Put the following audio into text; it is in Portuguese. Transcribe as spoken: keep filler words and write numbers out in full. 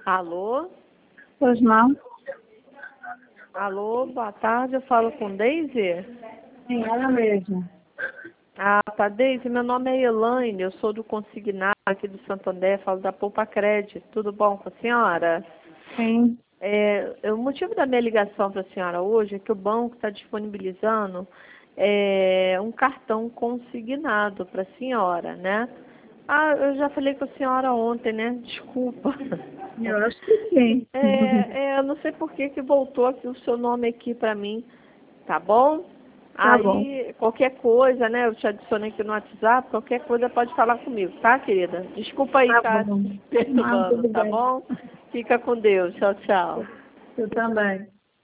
Alô? Pois não? Alô, boa tarde, eu falo com Deise? Sim, ela mesma. Ah, tá, Deise, meu nome é Elaine, eu sou do Consignado aqui do Santo André, falo da Poupa Crédito, tudo bom com a senhora? Sim. É, o motivo da minha ligação para a senhora hoje é que o banco está disponibilizando é, um cartão consignado para a senhora, né? Ah, eu já falei com a senhora ontem, né? Desculpa. Eu acho que sim. É, é, eu não sei por que que voltou aqui o seu nome aqui para mim, tá bom? Tá bom. Aí, qualquer coisa, né? Eu te adicionei aqui no WhatsApp, qualquer coisa pode falar comigo, tá, querida? Desculpa aí Tá estar bom. te Não, perturbando, tudo tá bem. bom? Fica com Deus. Tchau, tchau. Eu também.